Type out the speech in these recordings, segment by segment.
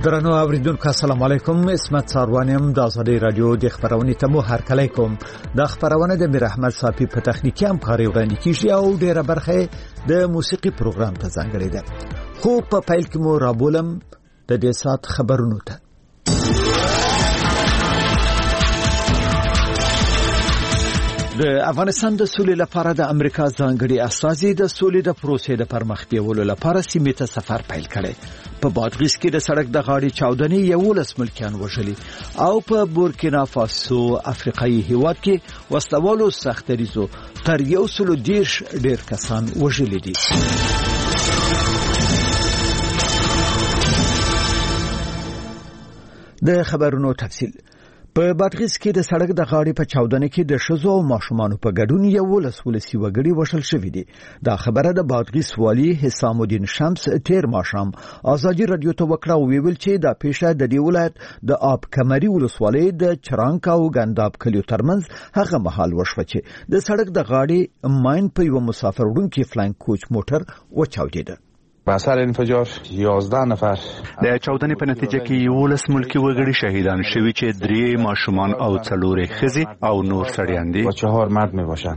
درنو اوریدونکو السلام علیکم. اسمت ساروانیم د ازادي رادیو د خبرونې ته مو هرکلی کوم. د خبرونه د میر احمد صافی په تخنیکی همکاري وړاندې کیږي او ډیره برخه د موسیقي پروګرام ته ځانګړې ده. خو په پیل کې مو رابولم د دې سات خبرونو ته. د افغانستان د سولې لپاره د امریکا ځانګړي استازي د سولې د پروسې د پرمخ بیولو لپاره سیمې ته سفر پیل کړي. په بادغیس کې د سړک د غاړې چاودنې 11 ملکیان وژلي او په بورکینا فاسو افریقایي هیواد کې وسلوالو سختریزو تر 110 ډیر کسان وژلي دي. د خبرونو تفصیل. په بادغیس کې د سړک د غاړې په چاودنه کې د شزو او ماشومانو په ګډون 11 ولسی وګړي وشل شوې دي. دا خبره د بادغیس والی حسام الدین شمس تیر ماشام ازادي رادیو ته وکړه او ویل چې دا پیښه د دې ولایت د آب کمري ولسوالۍ د چرانک او ګنداب کلیو ترمنځ هغه مهال وشوه چې د سړک د غاړې ماین په یو مسافر وړونکي فلانک کوچ موټر وچاودېده. په اثر انفجار 11 نفر د چاودنې په نتیجه کې 11 ملکی وګړي شهیدان شوي چې 3 ماشومان او 4 ښځې او نور سړیان دي و 4 مرد میباشند.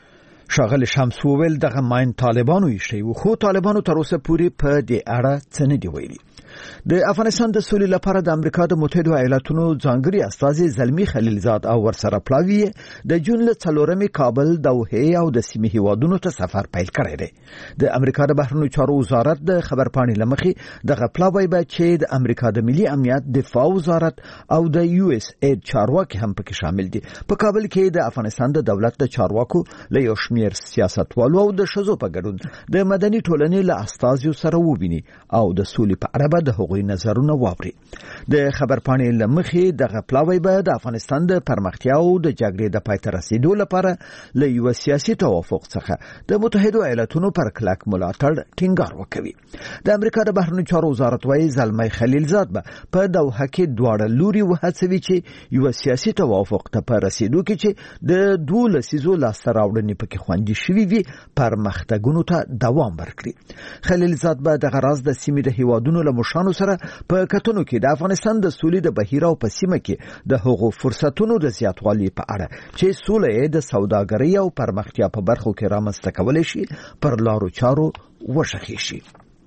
شاغل شمس وویل دغه ماین طالبانو یې شوی خو طالبانو تر اوسه پورې په دې اړه څه نه دی ویلي. د افغانستان د سولې لپاره د امریکا د متحده ایالاتونو ځانګړي استازي زلمی خلیلزاد او ورسره پلاوی د جون له 4 کابل دوحه او د سیمې هیوادونو ته سفر پیل کړی دی. د امریکا د بهرنیو چارو وزارت د خبرپاڼې لمخې د پلاوی به چې د امریکا د ملي امنیت دفاع وزارت او د یو اس اید چارواکي هم پکې شامل دي. په کابل کې د افغانستان د دولت د چارواکو له یو شمېر سیاستوالو او د شذو په ګډون د مدني ټولنې له استازیو سره وویني او د سولې په اړه د هغوی نظرونه واوري. د خبرپاڼې لمخې د پلاوی به د افغانستان د پرمختیا او د جګړې د پای ته رسیدو لپاره له یو سیاسي توافق څخه د متحده ایالاتونو پر کلک ملاتړ ټینګار وکوي. د امریکا د بهرنیو چارو وزارت وايي زلمی خلیلزاد به په دوحه کې دواړه لوري وهڅوي چې یو سیاسي توافق ته پر رسیدو کې چې د 12 لسیزو لاسته راوړنې پکې خوندي شوي وي پرمختګونو ته دوام ورکړي. خلیلزاد به د غراز د سیمې د هیوادونو له مشانو سره په کتنو کې د افغانستان د سولې د بهیر او په سیمه کې د حقوقو فرصتونو د زیاتوالي په اړه چې سولې د سوداګرۍ او پرمختیا په برخو کې رامنځته کولای شي پر لارو چارو وشخي شي.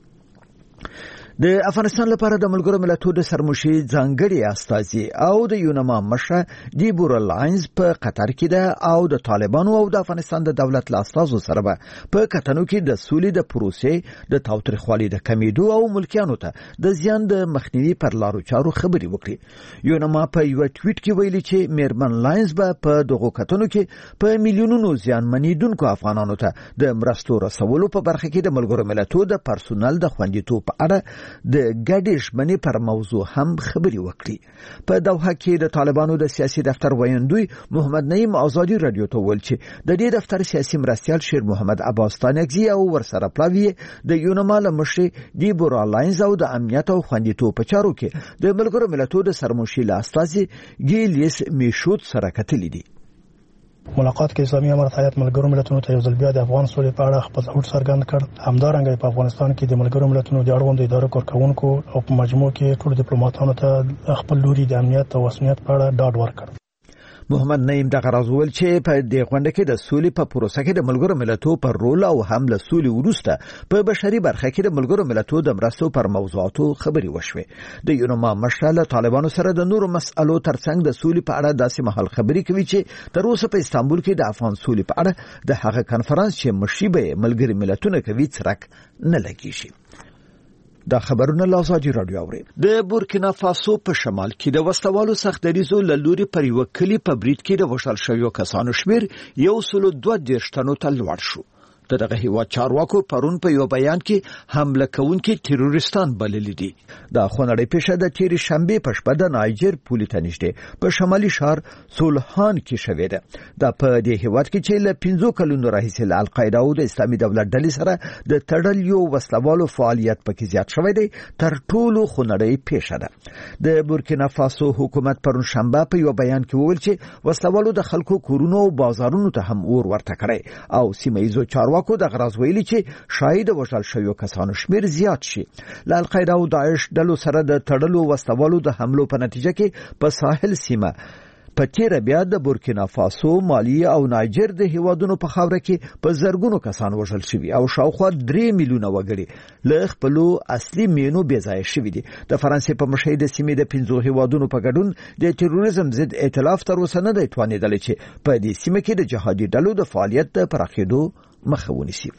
د افغانستان لپاره د ملګرو ملتونو د سرمشي ځانګړي استازي او د یونما مشر دیبورا لاینز په قطر کې ده او د طالبانو او د افغانستان د دولت لاستازو سره په کتنو کې د سولې د پروسې د تاوتریخوالي د کمیدو او ملکیانو ته د زیان د مخنیوي پر لارو چارو خبري وکړي. یونما په یو ټویټ کې ویلي چې میرمن لاینز په دغه کتنو کې په میلیونونو زیانمنیدونکو افغانانو ته د مرستو رسولو په برخه کې د ملګرو ملتونو د پرسونل د خوندیتوب په اړه د ګډې ژمنې پر موضوع هم خبري وکړي. په دوحه کې د طالبانو د سیاسي دفتر ویاندوی محمد نعیم ازادي رادیو ته ویل چې د دې دفتر سیاسي مرستیال شیر محمد عباس تانکزی او ورسره پلاوی د یونما له مشر دیبورا لاینز او د امنیت او خوندیتوب په چارو کې د ملګرو ملتونو د سرمشي استازي ګیلیس میشوت سره کتلې دي. ملاقات کې اسلامي امارت هیئت ملګرو ملتونو ته یو ځل بیا د افغان سولې په اړه خپل هوډ څرګند کړ. همدارنګه په افغانستان کې د ملګرو ملتونو د اړوندو ادارو کارکونکو او په مجموع کې ټول ډیپلوماټانو ته خپل لوري د امنیت او وسنیت په اړه ډاډ ورکړ. محمد نعیم دغه راځول چې په دې غونډه کې د سولې په پروسه کې د ملګرو ملتونو پر رول او هم له سولې وروسته په بشري برخه کې د ملګرو ملتونو د مرستو پر موضوعاتو خبري وشوه. د یونما مشر له طالبانو سره د نورو مسألو ترڅنګ د سولې په اړه داسې مهال خبري کوي چې تر اوسه په استانبول کې د افغان سولې په اړه د هغه کانفرنس چې مشیبه ملګري ملتونه کوي څرک نه لګی شي. دا خبرونه لازادي رادیو اوري. د بورکینا فاسو په شمال کې د وسلوالو سختریزو لوري پر یو کلی په بریټ کې د وشل شویو کسانو شمیر 122 تنو ته لوړ شو. دغه هیواد چارواکو پرون په یو بیان کې حمله کوونکي تروریستان بللي دي. دا خونړۍ پیښه د تیرې شنبه په شپه د نایجر پولې ته نږدې په شمالي شهر سولهان کې شوې ده. دا په دې هیواد کې چې له 15 کلونو راهیسې له القاعده او د اسلامي دولت ډلې سره د تړل یو وسلوالو فعالیت پکې زیات شوی دی تر ټولو خونړۍ پیښه ده. د بورکینا فاسو حکومت پرون شنبه په یو بیان کې وویل چې وسلوالو د خلکو کورونو او بازارونو ته هم اور ورته کړی او سیمه ایزو چارواکو چارواکو د غراز ویلي چې شاید وژل شویو کسانو شمیر زیات شي. له القاعده او داعش ډلو سره د تړلو وسوالو د حملو په نتیجه کې په ساحل سیمه په تیر بیا د بورکینا فاسو، مالی او نایجر د هیوادونو په خاوره کې په زرګونو کسان وژل شوي او شاوخوا 3 میلیونه وګړي له خپلو اصلي مینو بېځایه شوي دي. د فرانسې په مشهد سیمې د 15 هیوادونو په ګډون د تروریزم ضد ائتلاف تر اوسه نه دی توانېدلی چې په دې سیمه کې د جهادي ډلو د فعالیت د پراخېدو مخه ونیسي.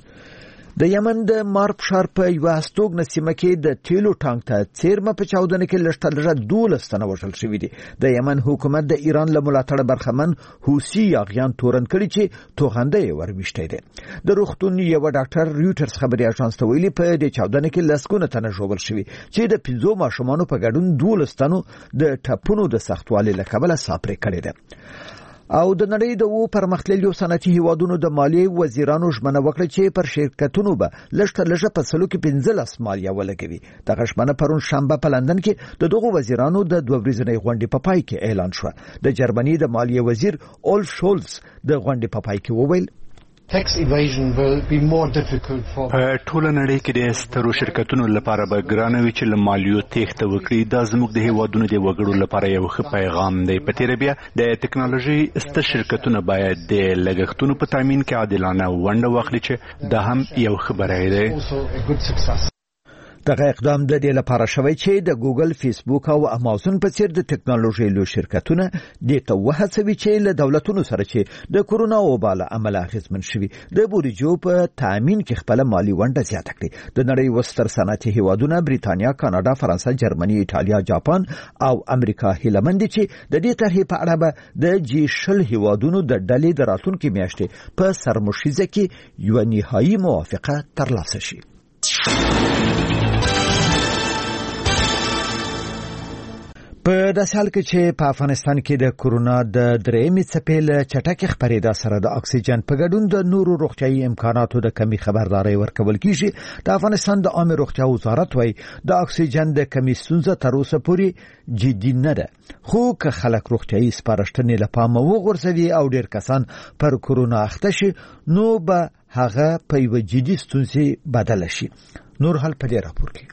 د یمن د مارب ښار په یوه هستوګنه سیمه کې د تیلو ټانک ته څیرمه په چاودنه کې لږ 12 تنه وژل شوي دي. د یمن حکومت د ایران له ملاتړه برخمن حوثي یاغیان تورن کړي چې توغنده یې ورمیشتی دی. د روغتون یو ډاکټر ریوټرز خبري اژانس ته ویلي په دې چاودنه کې لسګونه تنه ژوبل شوي چې د 15 ماشومانو په ګډون 12 تنو د ټپونو د سختوالي له کبله ساپرې کړې ده. او د نړۍ د پرمختللو صنعتي هیوادونو د مالیې وزیرانو ژمنه وکړه چې پر شرکتونو به لږ په سلو کې 15 مالیه ولګوي. دغه ژمنه پرون شنبه په لندن کې د دغو وزیرانو د 2 ورځنۍ غونډې په پای کې اعلان شو. د جرمني د مالیې وزیر اولف شولز د غونډې په پای کې وویل tax evasion will be more difficult for ټول نړۍ کې د سترو شرکتونو لپاره به ګرانه وي چې مالیو تېښته وکړي. دا زموږ د هیوادونو د وګړو لپاره یو ښه پیغام دی. په تیر بیا د ټکنالوژي ستر شرکتونه باید د لګښتونو په تامین کې عادلانه ونډه واخلي چې دا هم یو ښه بری دی. دغه اقدام د دې لپاره شوی چې د ګوګل، فیسبوک او امازون په څیر د ټکنالوژي لوی شرکتونه د ته وهڅوي چې له دولتونو سره چې د کورونا وبا له امله اغېزمن شوي د بودیجو په تامین کې خپل مالی ونډه زیاته کړي. د نړۍ وستر صنعتي هیوادونه بریتانیا، کاناډا، فرانسه، جرمني، ایټالیا، جاپان او امریکا هیله مند چې د دې طرحې په اړه به د G20 هیوادونو د ډلې د راتلونکي میاشتې په سرمشیزه کې یو نهایی موافقه ترلاسه شي. په داسې حال کې چې په افغانستان کې د کورونا د درېیمې څپې له چټکې خپرېدا سره د اکسیجن په ګډون د نورو روغتیايي امکاناتو د کمی خبرداري ورکول کیږي. د افغانستان د عامه روغتیا وزارت وايي د اکسیجن د کمی ستونزه تر اوسه پورې جدي نه ده، خو که خلک روغتیايي سپارښتنې له پامه وغورځوي او ډېر کسان پر کورونا اخته شي نو به هغه په یوه جدي ستونزې بدله شي. نور حال په دې راپور کې.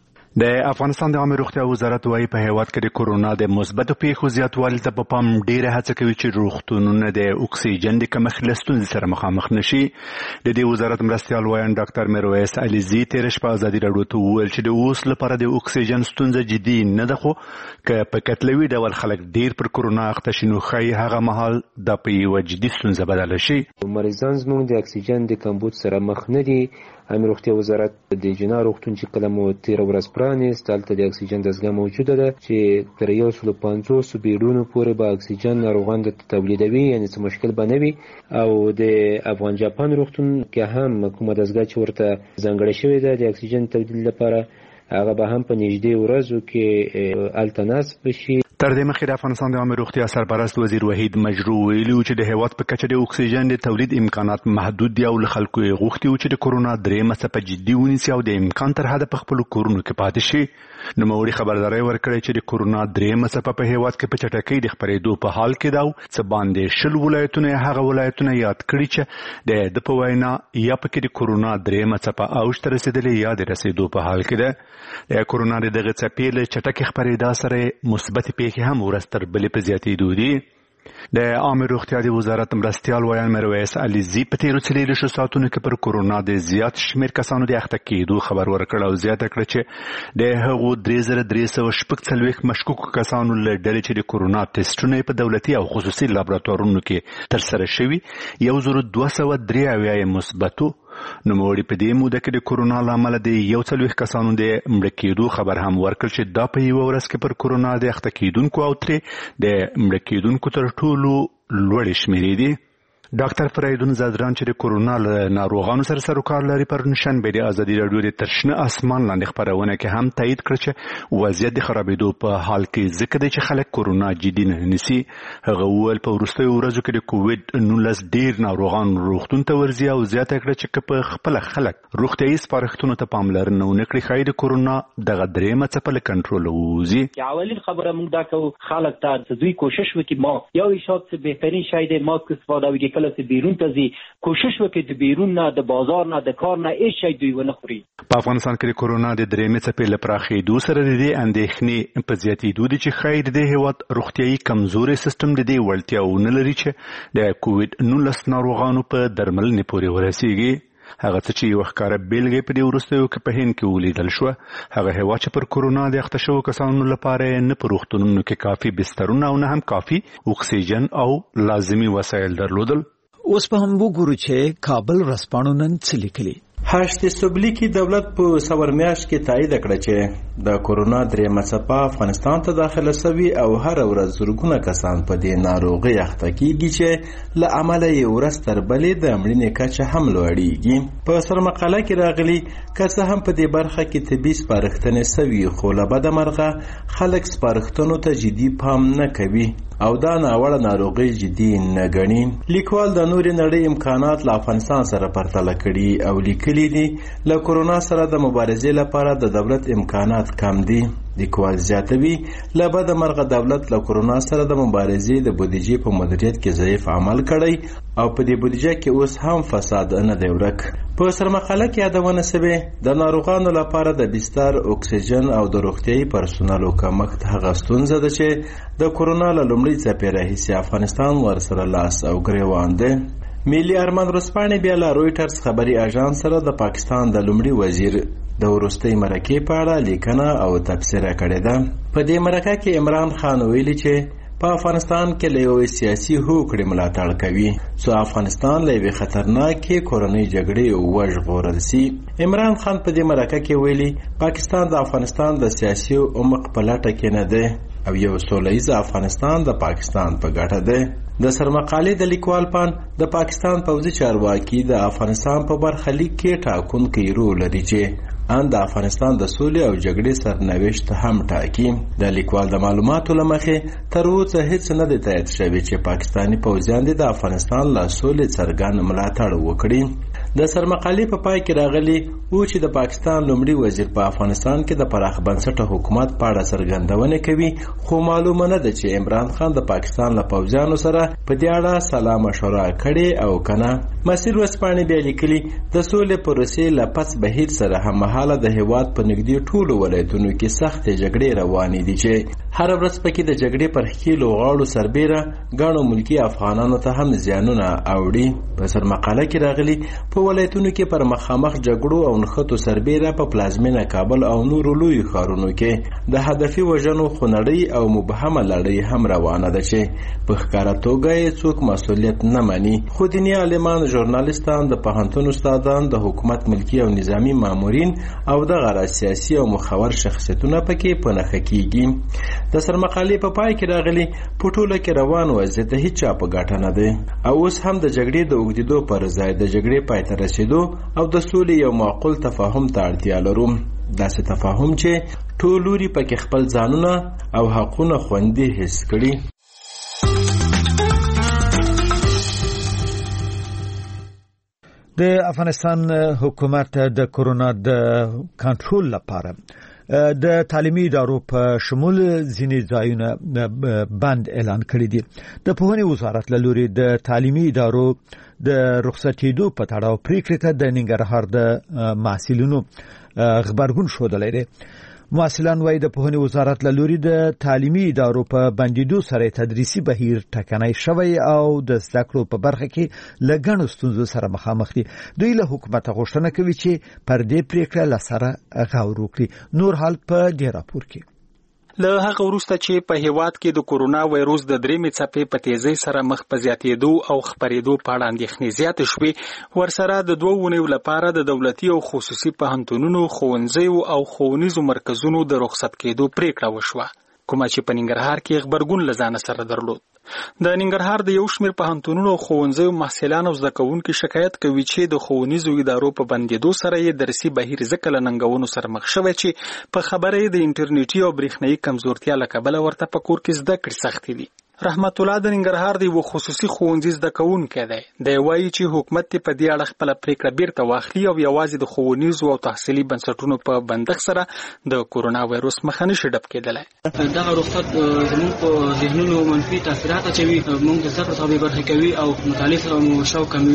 د افغانستان د عامه روغتیا وزارت وايي په هیواد کې د کورونا د مثبتو پیښو زیاتوالي ته په پام ډیره هڅه کوي چې روغتونونه د اکسیجن د کمښت له ستونزې سره مخامخ نشي. د دې وزارت مرستیال وایي ډاکټر میرویس علیزي تېره شپه ازادي راډیو ته وویل چې د اوس لپاره د اکسیجن ستونزه جدي نه ده، خو که په کتلوي ډول خلک ډیر پر کورونا اخته شي نو ښایي هغه مهال دا په یوه جدي ستونزه بدله شي. مریضان زموږ د اکسیجن د کمبود سره مخ نه دي. عامه روغتیا وزارت د جنا روغتون چې کله مو 13 ورځ پرانیست دلته د اکسیجن دستګاه موجوده ده چې تر 150 بیډونو پورې به اکسیجن ناروغان ته تولیدوي، یعنی څه مشکل به نه وي. او د افغان جاپان روغتون کې هم کومه دستګاه چې ورته ځانګړې شوې ده د اکسیجن تولید لپاره هغه به هم په نږدې ورځو کې التناس بشي. تر دې مخکې د افغانستان د عامه روغتیا سرپرست وزیر وحید مجروح ویلي و چې د هیواد په کچه د اکسیجن د تولید امکانات محدود دي او له خلکو یې غوښتي و چې د کورونا درېیمه څپه جدي ونیسي او د امکان تر حده په خپلو کورونو کې پاتې شي. نوموړي خبرداری ورکړی چې د کورونا درېیمه څپه په هیواد کې په چټکۍ د خپرېدو په حال کې ده او څه باندې 20 ولایتونه هغه ولایتونه یاد کړي چې د په وینا یا پکې د کورونا درېیمه څپه اوج ته رسېدلې یا د رسېدو په حال کې ده. د کورونا د دغه څپې له چټکې خپرېدا سره مثبت پیښې هم ورځ تر بلې په زیاتېدو دي. د عامه روغتیا د وزارت مرستیال وایي میرویس علیزي په تېرو 24 ساعتونو کې پر کورونا د زیات شمېر کسانو د اخته کېدو خبر ورکړ او زیاته کړه چې د هغو 3346 مشکوکو کسانو له ډلې چې د کورونا ټسټونه په دولتي او خصوصي لابراتوارونو کې ترسره شوي 1293 مثبتو. نوموړي په دې موده کې د کورونا له امله د 41 کسانو د مړه کېدو خبر هم ورکړ چې دا په یوه ورځ کې پر کورونا د اخته کېدونکو او ترې د مړه کېدونکو تر ټولو لوړې شمېرې دي. ډاکټر فریدون زادران چې د کورونا له ناروغانو سره سروکار لري پر نشنبه د ازادي راډیو د ترشنه اسمان لاندې خبرونه کې هم تایید کړ چې وضعیت د خرابېدو په حال کې ځکه دی چې خلک کورونا جدي نه نیسي. هغه وویل په وروستیو ورځو کې د کووډ 19 ډېر ناروغان روغتون ته ورځي او زیاته کړه چې که په خپله خلک روغتیایي سپارښتنو ته پاملرنه ونه کړي ښایي د کورونا دغه درېیمه څپه له کنټروله ووځي. اولین خبره موږ دا کوو خلک ته دوی کوشش وکړي ما یا ایشاد بهترین شی دی ماسک استفاده وکړي کله چې بیرون ته ځي کوشش وکړي د بیرون نه د بازار نه د کار نه هیڅ شی دوی ونه خوري. په افغانستان کې د کورونا د درېمې څپې له پراخېدو سره د دې اندېښنې په زیاتېدو دي چې ښایي د دې هېواد روغتیایي کمزوری سیستم د دې وړتیا ونه لري چې د کووډ-19 ناروغانو په درملنې پورې ورسیږي. هغه څه چې یو ښکاره بیلګې په دې وروستیو کې په هند کې ولیدل شوه هغه هېواد چې پر کورونا د اخته شوو کسانو لپاره نه په روغتونونو کې کافي بسترونه او نه هم کافي اکسیجن او لازمي وسایل درلودل. اوس په هم وګورو چې کابل ورځپاڼو نن څه لیکلي. هشت سبلی کې دولت په سور میاشت کې تایید کړ چې د کورونا درېمه څپه افغانستان ته داخله شوي او هر ورځ زرګونه کسان په دې ناروغي اخته کیږي چې له امله یې ورځ تر بلې د مړینې کچه هم لوړیږي. په سرمقاله کې راغلي که څه هم په دې برخه کې طبي سپارښتنې شوي خو له بده مرغه خلک سپارښتنو ته جدي پام نه کوي او دا ناوړه ناروغي جدي نه ګڼي. لیکوال د نورې نړۍ امکانات له افغانستان سره پرتله کړي او لیکلي دي له کورونا سره د مبارزې لپاره د دولت امکانات کم دي. لیکوال زیاتوي له بده مرغه دولت له کورونا سره د مبارزې د بودیجې په مدیریت کې ضعیف عمل کړی او په دې بودیجه کې اوس هم فساد نه دی ورک. په سرمقاله کې یادونه شوې د ناروغانو لپاره د بستر اکسیجن او د روغتیایي پرسونالو کمښت هغه ستونزه ده چې د کورونا له لومړۍ څپې راهیسې افغانستان ورسره لاس او ګریوان دی. ملي ارمان ورځپاڼې بیا له رویټرز خبري اژانس سره د پاکستان د لومړي وزیر د وروستۍ مرکې په اړه لیکنه او تبصره کړې ده. په دې مرکه کې عمران خان ویلي چې په افغانستان کې له یوې سیاسي هوکړې ملاتړ کوي څو افغانستان له یوې خطرناکې کورنۍ جګړې وژغورل شي. عمران خان په دې مرکه کې ویلي پاکستان د افغانستان د سیاسي عمق په لټه کې نه دی او یو سوله ییز افغانستان د پاکستان په ګټه دی. د سرمقالې د لیکوال پان د پاکستان پوځي چارواکي د افغانستان په برخلیک کې ټاکونکی رول لري چې ان د افغانستان د سولې او جګړې سرنوشت هم ټاکي. د لیکوال د معلوماتو له مخې تر اوسه هیڅ نه دی تایید شوی چې پاکستاني پوځیان د افغانستان له سولې څرګند ملاتړ وکړي. د سرمقالې په پای کې راغلي و چې د پاکستان لومړي وزیر په افغانستان کې د پراخ بنسټه حکومت په اړه څرګندونه کوي خو معلومه نه ده چې عمران خان د پاکستان له پوځیانو سره په دې اړه سلا مشوره کړې او کنه. مسیر ورځپاڼې بیا لیکلي د سولې پروسې له پس بهیر سره هممهاله د هېواد په نږدې ټولو ولایتونو کې سختې جګړې روانې دي چې هر ورځ پکې د جګړې پر ښکیلو غاړو سربیره ګڼو ملکي افغانانو ته هم زیانونه اوړي. په سرمقاله کې راغلي په ولایتونو کې پر مخامخ جګړو او نښتو سربیره په پلازمینه کابل او نورو لویو ښارونو کې د هدفي وژنو خونړۍ او مبهمه لړۍ هم روانه ده چې په ښکاره توګه یې څوک مسؤلیت نه مني خو دیني عالمان، ژورنالیستان، د پوهنتون استادان، د حکومت ملکي او نظامي مامورین او دغه سیاسي او مخور شخصیتونه پکې په نښه کیږي. د سرمقالې په پای کې راغلي په ټوله کې روان وضعیت د هیچا په ګټه نه دی او اوس هم د جګړې د اوږدېدو پر ځای د جګړې پای ته رسېدو او د سولې یو معقول تفاهم ته اړتیا لرو. داسې تفاهم چې ټول لوري پکې خپل ځانونه او حقونه خوندي حس کړي. د افغانستان حکومت د کورونا د کنټرول لپاره د تعلیمي ادارو په شمول ځینې ځایونه بند اعلان کړی دي. د پوهنې وزارت له لوري د تعلیمي ادارو د رخصتېدو په تړاو پریکړې ته د ننګرهار د محصلینو غبرګون ښودلی دی. محصلان وايي د پوهنې وزارت له لوري د تعلیمي ادارو په بندیدو سره تدریسي بهیر ټکنی شوی او د زده کړو په برخه کې له ګڼو ستونزو سره مخامخ دي. دوی له حکومت غوښتنه کوي چې پر دې پریکړه له سره غور وکړي. نور حال په دې راپور کې. له هغه وروسته چې په هیواد کې د کورونا وایروس د درېمې څپې په تیزۍ سره مخ په زیاتېدو او خپرېدو په اړه اندېښنې زیاتې شوې، ورسره د 2 اونیو لپاره د دولتي او خصوصي پوهنتونونو، ښوونځیو او ښوونیزو مرکزونو د رخصت کېدو پریکړه وشوه، کومه چې په ننګرهار کې غبرګون له ځانه سره درلود. د ننګرهار د یو شمېر پوهنتونونو او ښوونځیو محصلان او زده کوونکي شکایت کوي چې د ښوونیزو ادارو په بندېدو سره یې درسي بهیر ځکه له ننګونو سره مخ شوی چې په خبره یې د انټرنیټي او برېښنایي کمزورتیا له کبله ورته په کور کې زده کړې سختې دي. رحمت الله د ننګرهار دی و خصوصي ښوونځي زده کوونکی دی. دی وایي چې حکومت په دې اړه خپل پریکړه بیرته واخلي او یوازې د ښوونیزو او تحصیلي بنسټونو په بندښت سره د کورونا وایروس مخه نشي ډب کېدلی. دغه رخصت زموږ په ذهنونو منفي تاثیرات اچوي، موږ د زده کړو څخه بې برخې کوي او مطالعې سره مو شوق کموي.